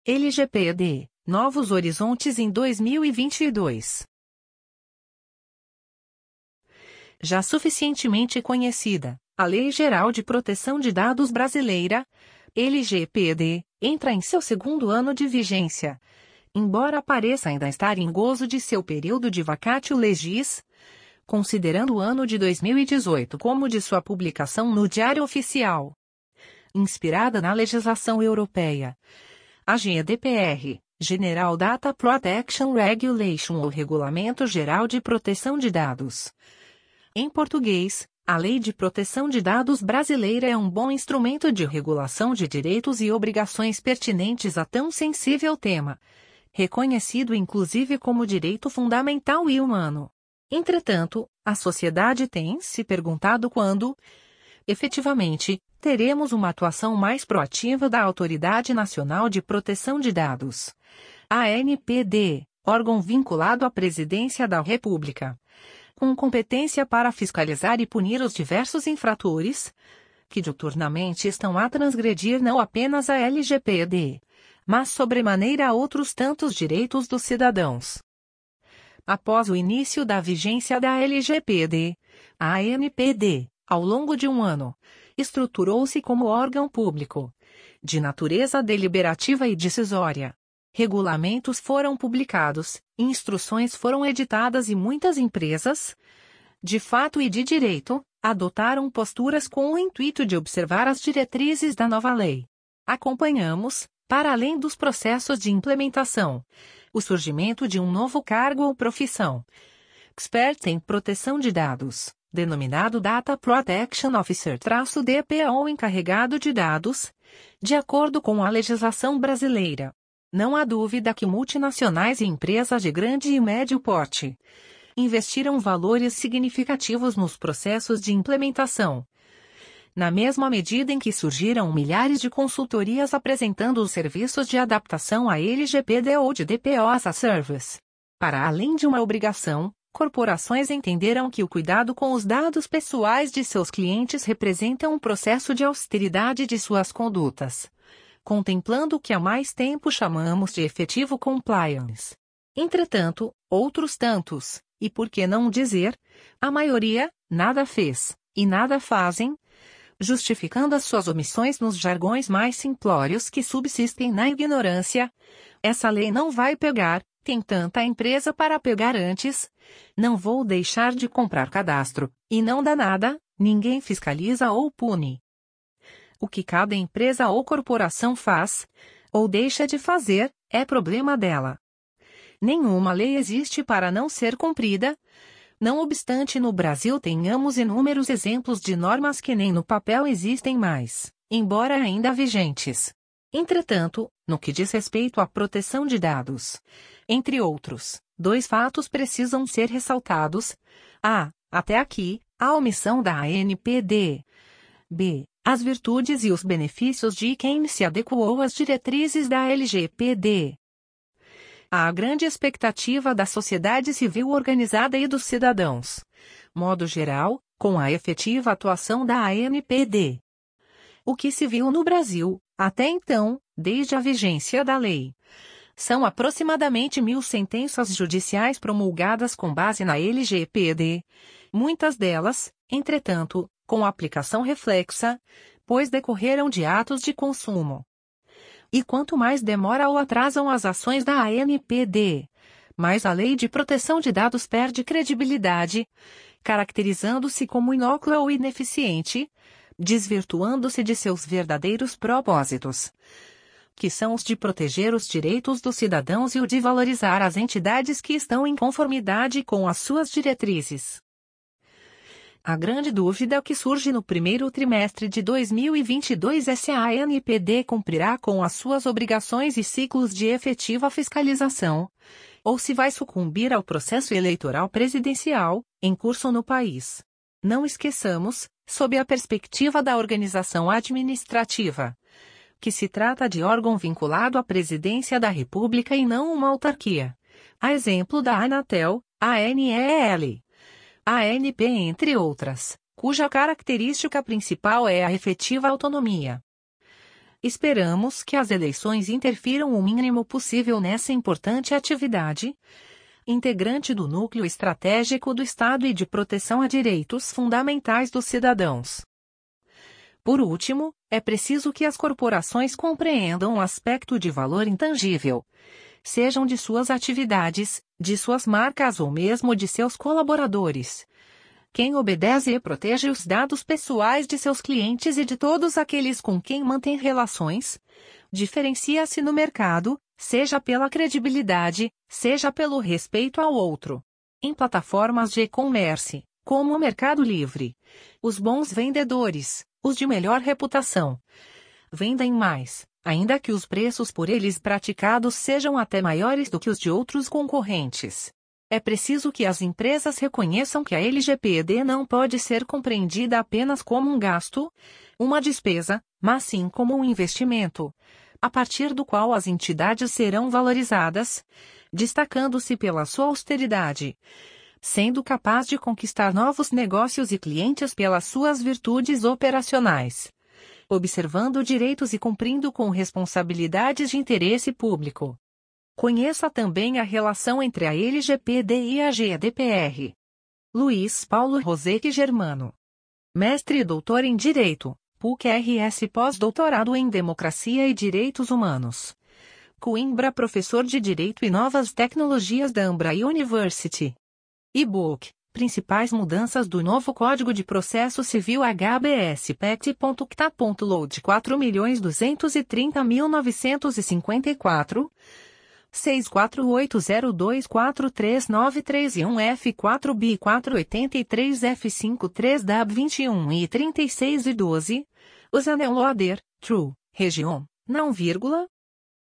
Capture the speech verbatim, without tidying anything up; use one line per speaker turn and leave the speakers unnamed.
L G P D, Novos Horizontes em dois mil e vinte e dois. Já suficientemente conhecida, a Lei Geral de Proteção de Dados Brasileira, L G P D, entra em seu segundo ano de vigência. Embora pareça ainda estar em gozo de seu período de vacatio legis, considerando o ano de dois mil e dezoito como de sua publicação no Diário Oficial. Inspirada na legislação europeia, a G D P R, General Data Protection Regulation ou Regulamento Geral de Proteção de Dados. Em português, a Lei de Proteção de Dados brasileira é um bom instrumento de regulação de direitos e obrigações pertinentes a tão sensível tema, reconhecido inclusive como direito fundamental e humano. Entretanto, a sociedade tem se perguntado quando, efetivamente, teremos uma atuação mais proativa da Autoridade Nacional de Proteção de Dados, A N P D, órgão vinculado à Presidência da República, com competência para fiscalizar e punir os diversos infratores, que diuturnamente estão a transgredir não apenas a L G P D, mas sobremaneira a outros tantos direitos dos cidadãos. Após o início da vigência da L G P D, a A N P D, ao longo de um ano, estruturou-se como órgão público, de natureza deliberativa e decisória. Regulamentos foram publicados, instruções foram editadas e muitas empresas, de fato e de direito, adotaram posturas com o intuito de observar as diretrizes da nova lei. Acompanhamos, para além dos processos de implementação, o surgimento de um novo cargo ou profissão, Expert em Proteção de Dados, denominado Data Protection Officer-D P O ou encarregado de dados, de acordo com a legislação brasileira. Não há dúvida que multinacionais e empresas de grande e médio porte investiram valores significativos nos processos de implementação. Na mesma medida em que surgiram milhares de consultorias apresentando os serviços de adaptação a L G P D ou de D P O as a Service. Para além de uma obrigação, corporações entenderam que o cuidado com os dados pessoais de seus clientes representa um processo de austeridade de suas condutas, contemplando o que há mais tempo chamamos de efetivo compliance. Entretanto, outros tantos, e por que não dizer, a maioria, nada fez, e nada fazem, justificando as suas omissões nos jargões mais simplórios que subsistem na ignorância. Essa lei não vai pegar, tem tanta empresa para pegar antes, não vou deixar de comprar cadastro, e não dá nada, ninguém fiscaliza ou pune. O que cada empresa ou corporação faz, ou deixa de fazer, é problema dela. Nenhuma lei existe para não ser cumprida. Não obstante, no Brasil tenhamos inúmeros exemplos de normas que nem no papel existem mais, embora ainda vigentes. Entretanto, no que diz respeito à proteção de dados, entre outros, dois fatos precisam ser ressaltados. A. Até aqui, a omissão da A N P D. B. As virtudes e os benefícios de quem se adequou às diretrizes da L G P D. Há a grande expectativa da sociedade civil organizada e dos cidadãos, modo geral, com a efetiva atuação da A N P D. O que se viu no Brasil, até então, desde a vigência da lei, são aproximadamente mil sentenças judiciais promulgadas com base na L G P D, muitas delas, entretanto, com aplicação reflexa, pois decorreram de atos de consumo. E quanto mais demora ou atrasam as ações da A N P D, mais a Lei de Proteção de Dados perde credibilidade, caracterizando-se como inócua ou ineficiente, desvirtuando-se de seus verdadeiros propósitos, que são os de proteger os direitos dos cidadãos e o de valorizar as entidades que estão em conformidade com as suas diretrizes. A grande dúvida que surge no primeiro trimestre de dois mil e vinte e dois é se a A N P D cumprirá com as suas obrigações e ciclos de efetiva fiscalização, ou se vai sucumbir ao processo eleitoral presidencial, em curso no país. Não esqueçamos, sob a perspectiva da organização administrativa, que se trata de órgão vinculado à Presidência da República e não uma autarquia. A exemplo da Anatel, A N E L. A N P entre outras, cuja característica principal é a efetiva autonomia. Esperamos que as eleições interfiram o mínimo possível nessa importante atividade, integrante do núcleo estratégico do Estado e de proteção a direitos fundamentais dos cidadãos. Por último, é preciso que as corporações compreendam o aspecto de valor intangível, sejam de suas atividades, de suas marcas ou mesmo de seus colaboradores. Quem obedece e protege os dados pessoais de seus clientes e de todos aqueles com quem mantém relações, diferencia-se no mercado, seja pela credibilidade, seja pelo respeito ao outro. Em plataformas de e-commerce, como o Mercado Livre, os bons vendedores, os de melhor reputação, vendem mais, ainda que os preços por eles praticados sejam até maiores do que os de outros concorrentes. É preciso que as empresas reconheçam que a L G P D não pode ser compreendida apenas como um gasto, uma despesa, mas sim como um investimento, a partir do qual as entidades serão valorizadas, destacando-se pela sua austeridade, sendo capaz de conquistar novos negócios e clientes pelas suas virtudes operacionais, observando direitos e cumprindo com responsabilidades de interesse público. Conheça também a relação entre a L G P D e a G D P R. Luiz Paulo Rosete Germano. Mestre e doutor em Direito, P U C-R S pós-doutorado em Democracia e Direitos Humanos. Coimbra Professor de Direito e Novas Tecnologias da Ambra University. E-book, Principais Mudanças do Novo Código de Processo Civil H B S P E C T.C T.Load quatro milhões duzentos e trinta mil novecentos e cinquenta e quatro, seis quatro oito zero dois quatro três nove três e um F quatro B quatro oito três F cinco três W vinte e um e trinta e seis e doze, Usanel Loader, True, Região, não vírgula,